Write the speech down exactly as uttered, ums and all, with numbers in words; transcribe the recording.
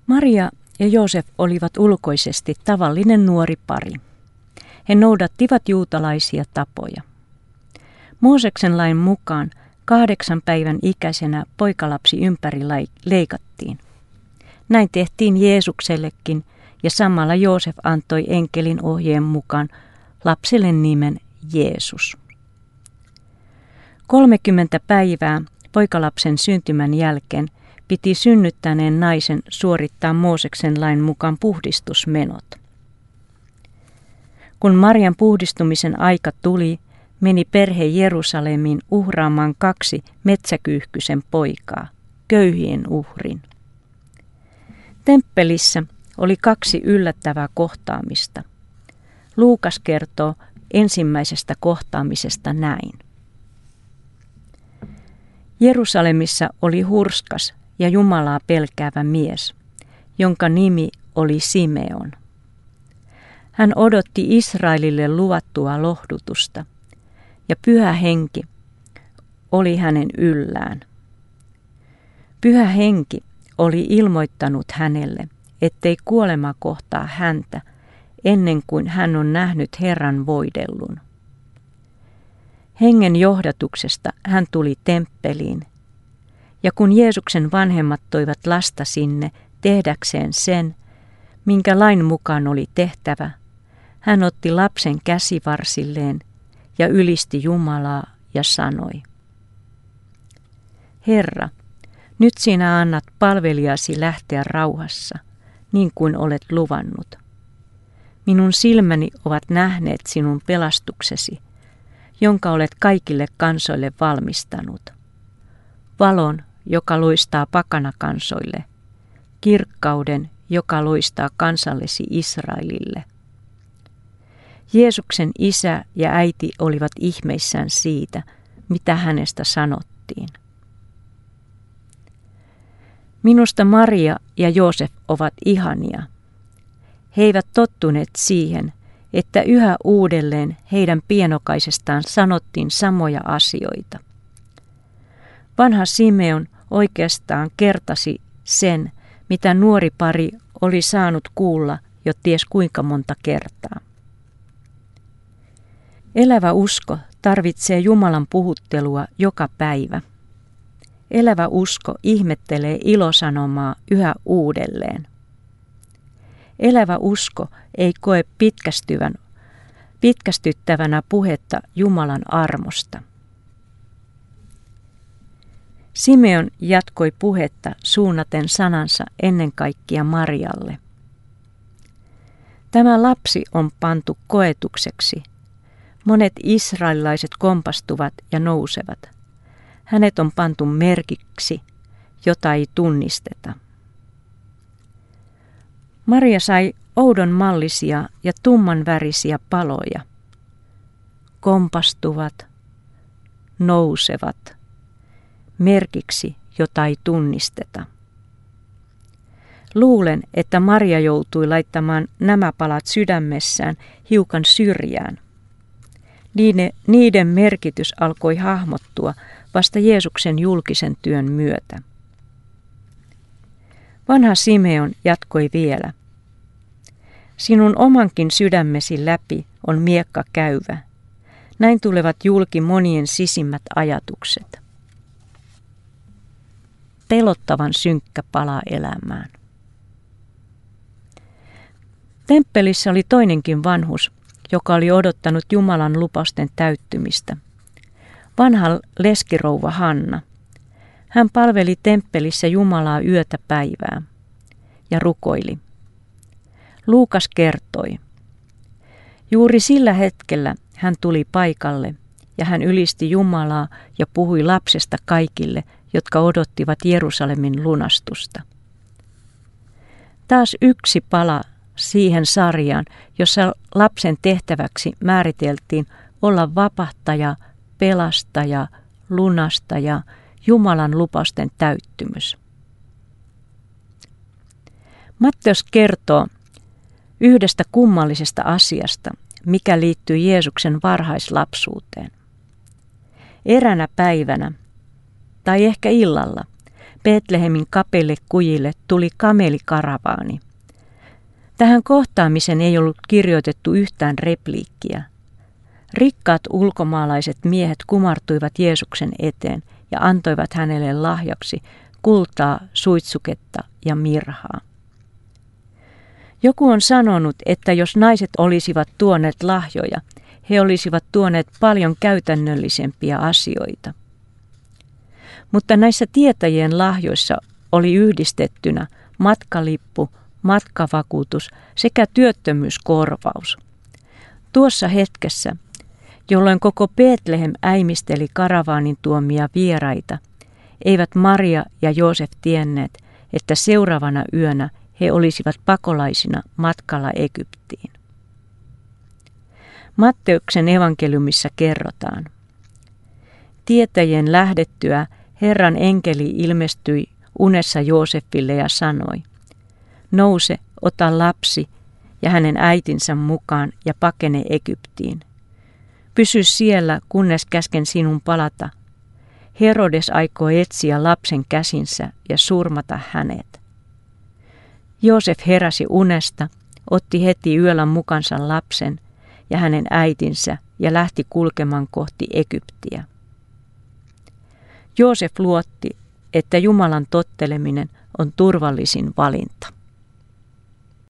Maria ja Joosef olivat ulkoisesti tavallinen nuori pari. He noudattivat juutalaisia tapoja. Mooseksen lain mukaan kahdeksan päivän ikäisenä poikalapsi ympäri leikattiin. Näin tehtiin Jeesuksellekin ja samalla Joosef antoi enkelin ohjeen mukaan lapselle nimen Jeesus. kolmekymmentä päivää poikalapsen syntymän jälkeen piti synnyttäneen naisen suorittaa Mooseksen lain mukaan puhdistusmenot. Kun Marian puhdistumisen aika tuli, meni perhe Jerusalemiin uhraamaan kaksi metsäkyyhkysen poikaa, köyhien uhrin. Temppelissä oli kaksi yllättävää kohtaamista. Luukas kertoo ensimmäisestä kohtaamisesta näin. Jerusalemissa oli hurskas ja Jumalaa pelkäävä mies, jonka nimi oli Simeon. Hän odotti Israelille luvattua lohdutusta, ja Pyhä Henki oli hänen yllään. Pyhä Henki oli ilmoittanut hänelle, ettei kuolema kohtaa häntä ennen kuin hän on nähnyt Herran voidellun. Hengen johdatuksesta hän tuli temppeliin, ja kun Jeesuksen vanhemmat toivat lasta sinne tehdäkseen sen, minkä lain mukaan oli tehtävä, hän otti lapsen käsivarsilleen ja ylisti Jumalaa ja sanoi: Herra, nyt sinä annat palvelijasi lähteä rauhassa, niin kuin olet luvannut. Minun silmäni ovat nähneet sinun pelastuksesi, jonka olet kaikille kansoille valmistanut. Valon, joka loistaa pakanakansoille, kirkkauden, joka loistaa kansallesi Israelille. Jeesuksen isä ja äiti olivat ihmeissään siitä, mitä hänestä sanottiin. Minusta Maria ja Joosef ovat ihania. He eivät tottuneet siihen, että yhä uudelleen heidän pienokaisestaan sanottiin samoja asioita. Vanha Simeon oikeastaan kertasi sen, mitä nuori pari oli saanut kuulla jo ties kuinka monta kertaa. Elävä usko tarvitsee Jumalan puhuttelua joka päivä. Elävä usko ihmettelee ilosanomaa yhä uudelleen. Elävä usko ei koe pitkästyvän, pitkästyttävänä puhetta Jumalan armosta. Simeon jatkoi puhetta suunnaten sanansa ennen kaikkea Marialle. Tämä lapsi on pantu koetukseksi. Monet israelilaiset kompastuvat ja nousevat. Hänet on pantu merkiksi, jota ei tunnisteta. Maria sai oudon mallisia ja tummanvärisiä paloja. Kompastuvat, nousevat, merkiksi, jota ei tunnisteta. Luulen, että Maria joutui laittamaan nämä palat sydämessään hiukan syrjään. Niiden, niiden merkitys alkoi hahmottua vasta Jeesuksen julkisen työn myötä. Vanha Simeon jatkoi vielä. Sinun omankin sydämesi läpi on miekka käyvä. Näin tulevat julki monien sisimmät ajatukset. Pelottavan synkkä palaa elämään. Temppelissä oli toinenkin vanhus, joka oli odottanut Jumalan lupausten täyttymistä. Vanha leskirouva Hanna. Hän palveli temppelissä Jumalaa yötä päivää ja rukoili. Luukas kertoi. Juuri sillä hetkellä hän tuli paikalle ja hän ylisti Jumalaa ja puhui lapsesta kaikille, jotka odottivat Jerusalemin lunastusta. Taas yksi pala siihen sarjaan, jossa lapsen tehtäväksi määriteltiin olla vapahtaja, pelastaja, lunastaja, Jumalan lupausten täyttymys. Matteus kertoo yhdestä kummallisesta asiasta, mikä liittyy Jeesuksen varhaislapsuuteen. Eränä päivänä, tai ehkä illalla, Betlehemin kapeille kujille tuli kamelikaravaani. Tähän kohtaamiseen ei ollut kirjoitettu yhtään repliikkiä. Rikkaat ulkomaalaiset miehet kumartuivat Jeesuksen eteen ja antoivat hänelle lahjaksi kultaa, suitsuketta ja mirhaa. Joku on sanonut, että jos naiset olisivat tuoneet lahjoja, he olisivat tuoneet paljon käytännöllisempiä asioita. Mutta näissä tietäjien lahjoissa oli yhdistettynä matkalippu, matkavakuutus sekä työttömyyskorvaus. Tuossa hetkessä, jolloin koko Betlehem äimisteli karavaanin tuomia vieraita, eivät Maria ja Joosef tienneet, että seuraavana yönä he olisivat pakolaisina matkalla Egyptiin. Matteuksen evankeliumissa kerrotaan: tietäjien lähdettyä Herran enkeli ilmestyi unessa Joosefille ja sanoi: nouse, ota lapsi ja hänen äitinsä mukaan ja pakene Egyptiin. Pysy siellä, kunnes käsken sinun palata. Herodes aikoo etsiä lapsen käsinsä ja surmata hänet. Joosef heräsi unesta, otti heti yöllä mukansa lapsen ja hänen äitinsä ja lähti kulkemaan kohti Egyptiä. Joosef luotti, että Jumalan totteleminen on turvallisin valinta.